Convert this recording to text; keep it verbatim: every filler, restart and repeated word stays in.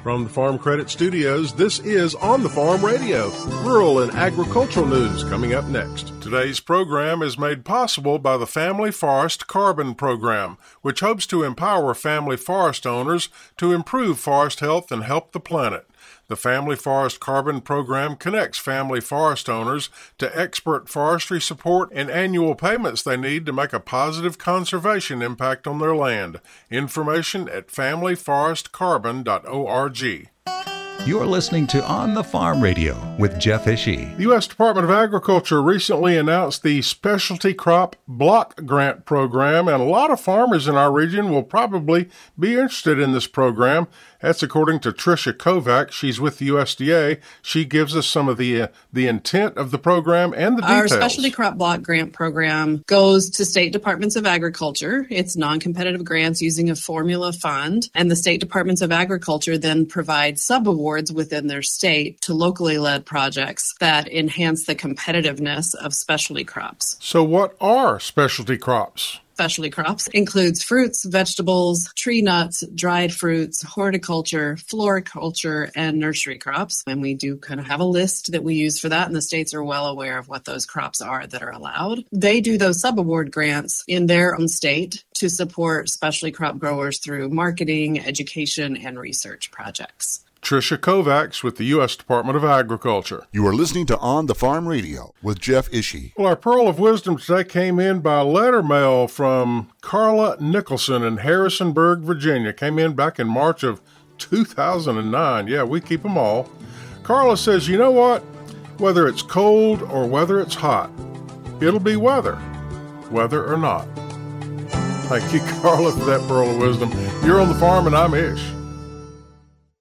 From the Farm Credit Studios, this is On the Farm Radio, rural and agricultural news coming up next. Today's program is made possible by the Family Forest Carbon Program, which hopes to empower family forest owners to improve forest health and help the planet. The Family Forest Carbon Program connects family forest owners to expert forestry support and annual payments they need to make a positive conservation impact on their land. Information at family forest carbon dot org. You're listening to On the Farm Radio with Jeff Ishii. The U S Department of Agriculture recently announced the Specialty Crop Block Grant Program, and a lot of farmers in our region will probably be interested in this program. That's according to Tricia Kovac. She's with the U S D A. She gives us some of the uh, the intent of the program and the details. Our Specialty Crop Block Grant Program goes to state departments of agriculture. It's non-competitive grants using a formula fund, and the state departments of agriculture then provide sub-awards within their state to locally led projects that enhance the competitiveness of specialty crops. So what are specialty crops? Specialty crops includes fruits, vegetables, tree nuts, dried fruits, horticulture, floriculture, and nursery crops. And we do kind of have a list that we use for that, and the states are well aware of what those crops are that are allowed. They do those sub-award grants in their own state to support specialty crop growers through marketing, education, and research projects. Tricia Kovacs with the U S Department of Agriculture. You are listening to On the Farm Radio with Jeff Ishii. Well, our Pearl of Wisdom today came in by letter mail from Carla Nicholson in Harrisonburg, Virginia. Came in back in March of two thousand nine. Yeah, we keep them all. Carla says, you know what? Whether it's cold or whether it's hot, it'll be weather, whether or not. Thank you, Carla, for that Pearl of Wisdom. You're on the farm and I'm Ish.